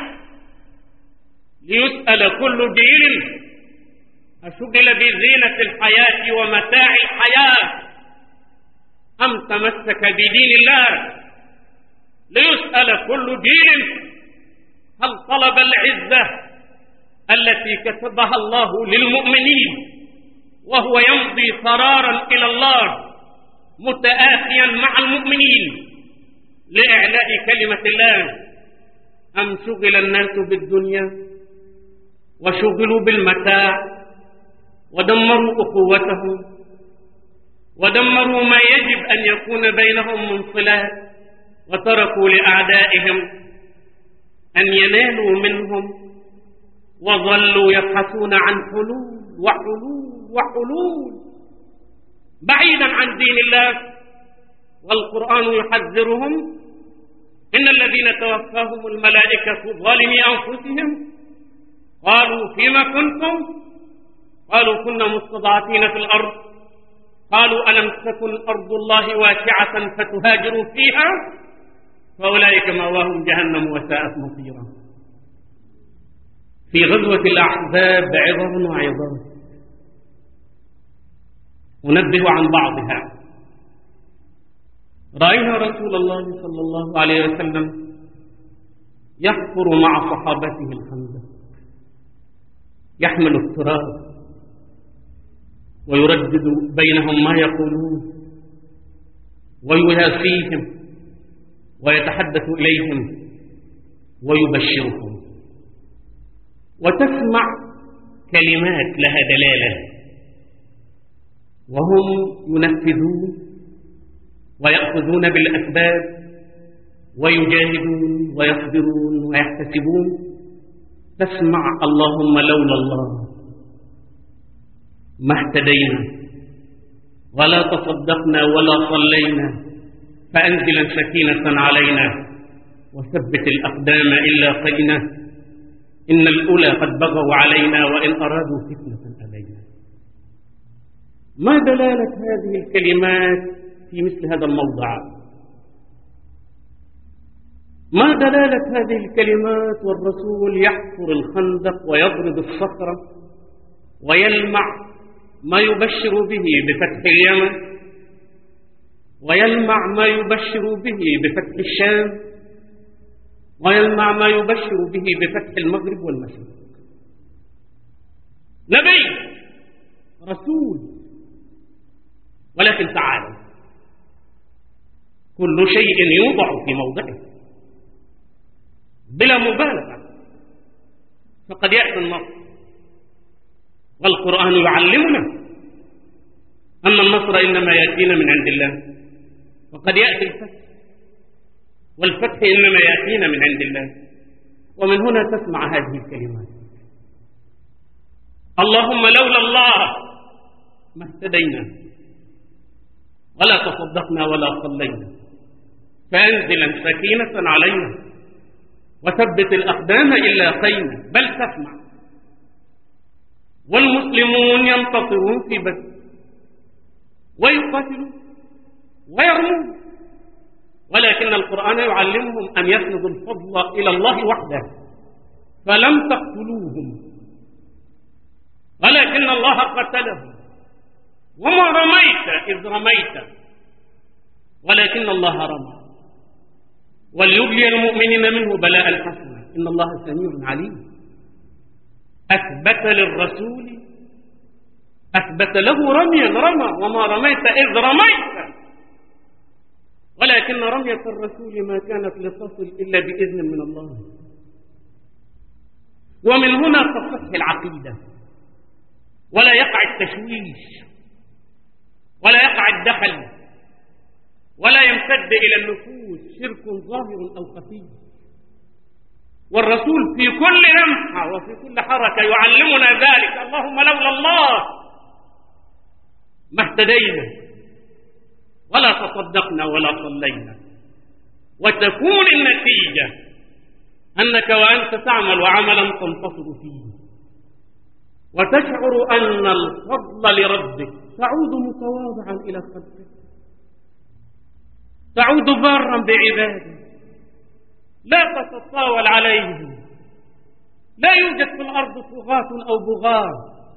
ليسأل كل جيل أشغل بزينة الحياة ومتاع الحياة أم تمسك بدين الله، ليسأل كل جيل هل طلب العزة التي كتبها الله للمؤمنين وهو يمضي قرارا إلى الله متآخيا مع المؤمنين لإعلاء كلمة الله، أم شغل الناس بالدنيا وشغلوا بالمتاع ودمروا أخوتهم ودمروا ما يجب أن يكون بينهم من صلات، وتركوا لأعدائهم أن ينالوا منهم وظلوا يبحثون عن حلول وحلول وحلول بعيدا عن دين الله. والقرآن يحذرهم: إن الذين توفاهم الملائكة ظالمي أنفسهم قالوا فيما كنتم؟ قالوا كنا مستضعفين في الأرض، قالوا ألم تكن أرض الله واسعة فتهاجروا فيها، فأولئك مأواهم جهنم وساءت مصيرا. في غزوة الأحزاب عظم وعظام أنبه عن بعضها. رأينا رسول الله صلى الله عليه وسلم يحفر مع صحابته الخندق، يحمل التراب ويردد بينهم ما يقولون ويواسيهم ويتحدث إليهم ويبشرهم، وتسمع كلمات لها دلالة وهم ينفذون ويأخذون بالأسباب ويجاهدون ويصبرون ويحتسبون. تسمع: اللهم لولا الله ما اهتدينا ولا تصدقنا ولا صلينا، فأنزلا سكينة علينا وثبت الأقدام إلا قينا، إن الأولى قد بغوا علينا وإن أرادوا فتنة أبينا. ما دلالة هذه الكلمات في مثل هذا الموضع؟ ما دلالة هذه الكلمات والرسول يحفر الخندق ويضرب الصخرة ويلمع ما يبشر به بفتح اليمن، ويلمع ما يبشر به بفتح الشام، ويلمع ما يبشر به بفتح المغرب والمشرق؟ نبي رسول، ولكن تعالوا، كل شيء يوضع في موضعه بلا مبالغة، فقد يأتي النصر. والقرآن يعلمنا أن النصر إنما يأتينا من عند الله، وقد يأتي الفتح، والفتح إنما يأتينا من عند الله. ومن هنا تسمع هذه الكلمات: اللهم لولا الله ما اهتدينا ولا تصدقنا ولا صلينا، فأنزلا سكينة علينا وثبت الأقدام إلا قينا. بل تسمع والمسلمون ينتصرون في بدر ويقاتلون ويرمون، ولكن القرآن يعلمهم أن يسندوا الفضل إلى الله وحده، فلم تقتلوهم ولكن الله قتلهم، وما رميت إذ رميت ولكن الله رمى، وليبلي المؤمنين منه بلاء حسنا، إن الله سميع عليم. أثبت للرسول أثبت له رميا، رمى وما رميت إذ رميت، ولكن رمية الرسول ما كانت لتصل إلا بإذن من الله. ومن هنا تصح العقيدة ولا يقع التشويش ولا يقع الدخل ولا يمتد إلى النفوس شرك ظاهر أو خفي. والرسول في كل لمحة وفي كل حركة يعلمنا ذلك. اللهم لولا الله ما اهتدينا ولا تصدقنا ولا صلينا. وتكون النتيجة أنك وأنت تعمل عملا تنتصر فيه وتشعر أن الفضل لربك، تعود متواضعا إلى خلقك، تعود بارا بعباده، لا تتطاول عليهم. لا يوجد في الأرض طغاة أو بغاة،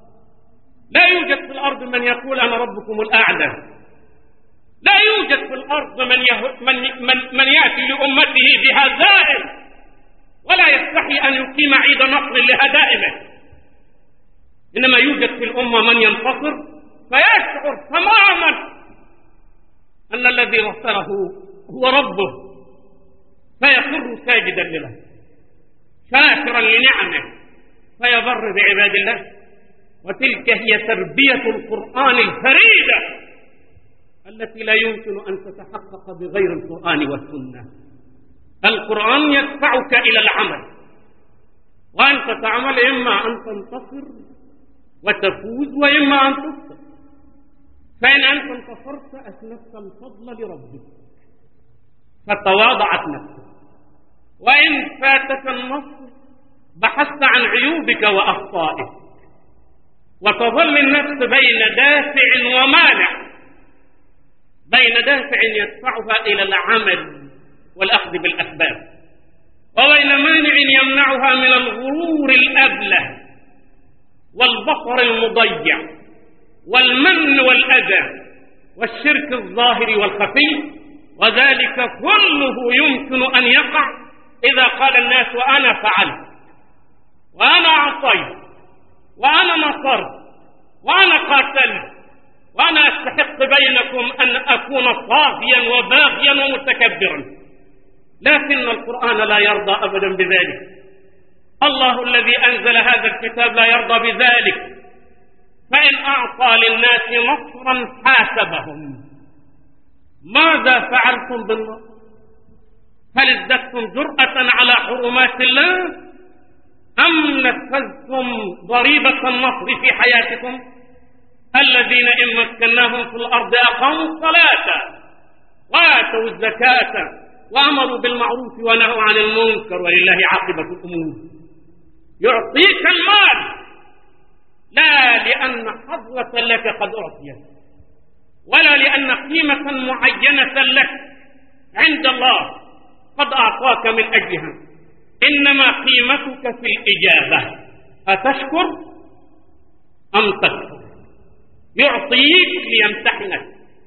لا يوجد في الأرض من يقول أنا ربكم الأعلى، لا يوجد في الأرض من, يه... من... من... من يأتي لأمته بهزائم ولا يستحي أن يقيم عيد نصر لهدائمه. إنما يوجد في الأمة من ينتصر فيشعر تماما أن الذي نصره هو ربه، فيخر ساجدا له شاكرا لنعمه فيبر بعباد الله. وتلك هي تربية القرآن الفريدة التي لا يمكن أن تتحقق بغير القرآن والسنة. القرآن يدفعك إلى العمل، وأنت تعمل إما أن تنتصر وتفوز وإما أن تخسر. فإن أنت انتصرت أسندت الفضل لربك فتواضعت نفسك، وإن فاتك النصر بحثت عن عيوبك وأخطائك، وتظل النفس بين دافع ومانع، بين دافع يدفعها إلى العمل والأخذ بالأسباب، وبين مانع يمنعها من الغرور الأبله والبصر المضيع والمن والأذى والشرك الظاهر والخفي. وذلك كله يمكن أن يقع إذا قال الناس وأنا فعلت وأنا أعطيت وأنا نصرت وأنا قاتلت وأنا أستحق بينكم أن أكون طاغيا وباغيا ومتكبرا. لكن القرآن لا يرضى أبدا بذلك. الله الذي أنزل هذا الكتاب لا يرضى بذلك. فإن أعطى للناس نصرا حاسبهم. ماذا فعلتم بالنصر؟ هل ازددتم جرأة على حرمات الله أم نفذتم ضريبة النصر في حياتكم؟ الذين إن مكناهم في الأرض أقاموا الصلاة وآتوا الزكاة وأمروا بالمعروف ونهوا عن المنكر ولله عاقبة الأمور. يعطيك المال لا لأن حظوة لك قد أعطيت ولا لأن قيمة معينة لك عند الله قد أعطاك من أجلها، إنما قيمتك في الإجابة. أتشكر أم تكفر؟ يعطيك ليمتحنك.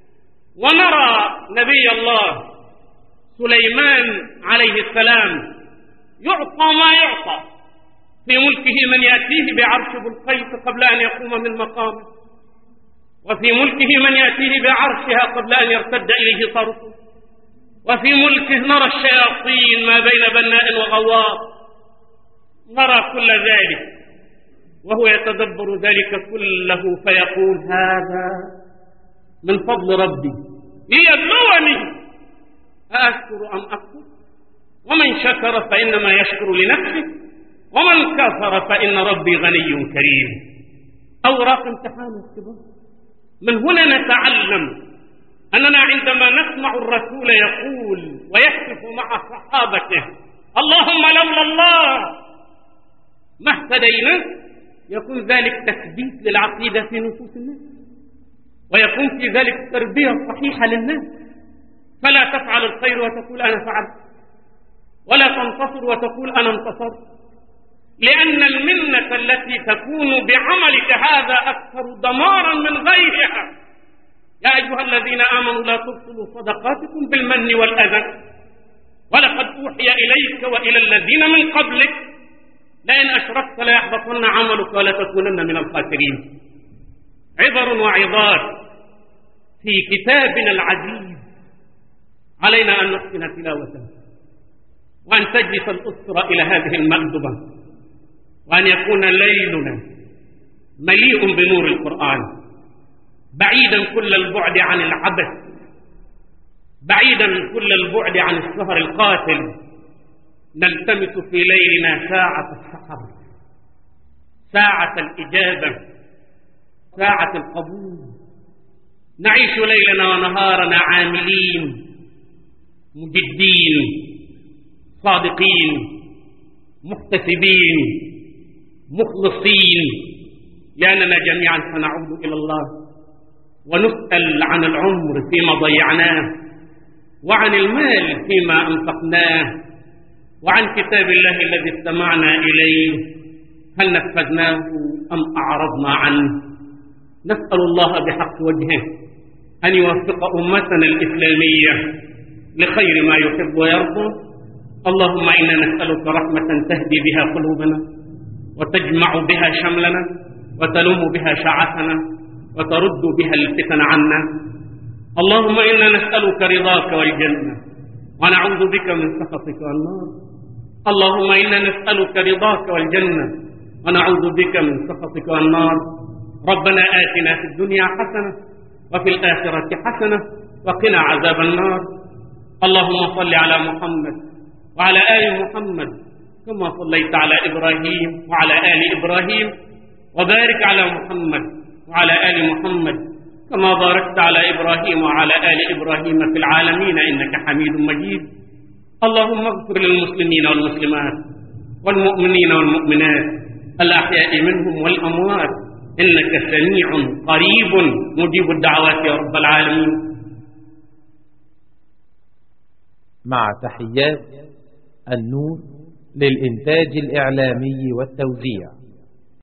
ونرى نبي الله سليمان عليه السلام يعطى ما يعطى في ملكه من يأتيه بعرش بالقيس قبل أن يقوم من مقامه، وفي ملكه من يأتيه بعرشها قبل أن يرتد إليه طرفه، وفي ملكه نرى الشياطين ما بين بناء وغواص، نرى كل ذلك وهو يتدبر ذلك كله فيقول هذا من فضل ربي ليبلوني أأشكر أم أكفر؟ ومن شكر فإنما يشكر لنفسه ومن كفر فإن ربي غني كريم. أوراق امتحان اختبار. من هنا نتعلم أننا عندما نسمع الرسول يقول ويهتف مع صحابته اللهم لولا الله ما اهتدينا، يكون ذلك تثبيت للعقيدة في نفوس الناس، ويكون في ذلك تربية صحيحة للناس. فلا تفعل الخير وتقول أنا فعلت، ولا تنتصر وتقول أنا انتصرت، لأن المنة التي تكون بعملك هذا أكثر دمارا من غيرها. يا أيها الذين آمنوا لا تبطلوا صدقاتكم بالمن والأذى ولقد أوحي إليك وإلى الذين من قبلك لئن أشركت ليحبطن عملك ولتكونن من الخاسرين. عبر وعظات في كتابنا العزيز، علينا أن نحسن تلاوته، وأن تجلس الأسرة إلى هذه المأدبة، وأن يكون ليلنا مليء بنور القرآن، بعيدا كل البعد عن العبث، بعيدا كل البعد عن السهر القاتل. نلتمس في ليلنا ساعة السحر، ساعة الإجابة، ساعة القبول. نعيش ليلنا ونهارنا عاملين مجدين صادقين محتسبين مخلصين، لأننا جميعا سنعود إلى الله ونسأل عن العمر فيما ضيعناه، وعن المال فيما أنفقناه، وعن كتاب الله الذي استمعنا إليه هل نفذناه أم أعرضنا عنه. نسأل الله بحق وجهه أن يوفق أمتنا الإسلامية لخير ما يحب ويرضى. اللهم إنا نسألك رحمة تهدي بها قلوبنا، وتجمع بها شملنا، وتلم بها شعثنا، وترد بها الفتن عنا. اللهم إنا نسألك رضاك والجنة، ونعوذ بك من سخطك والنار. اللهم إنا نسألك رضاك والجنة، ونعوذ بك من سخطك والنار. ربنا آتنا في الدنيا حسنة وفي الآخرة حسنة وقنا عذاب النار. اللهم صل على محمد وعلى آل محمد كما صليت على إبراهيم وعلى آل إبراهيم، وبارك على محمد وعلى آل محمد كما باركت على إبراهيم وعلى آل إبراهيم في العالمين إنك حميد مجيد. اللهم اغفر للمسلمين والمسلمات والمؤمنين والمؤمنات الأحياء منهم والأموات، إنك سميع قريب مجيب الدعوات يا رب العالمين. مع تحيات النور للإنتاج الإعلامي والتوزيع.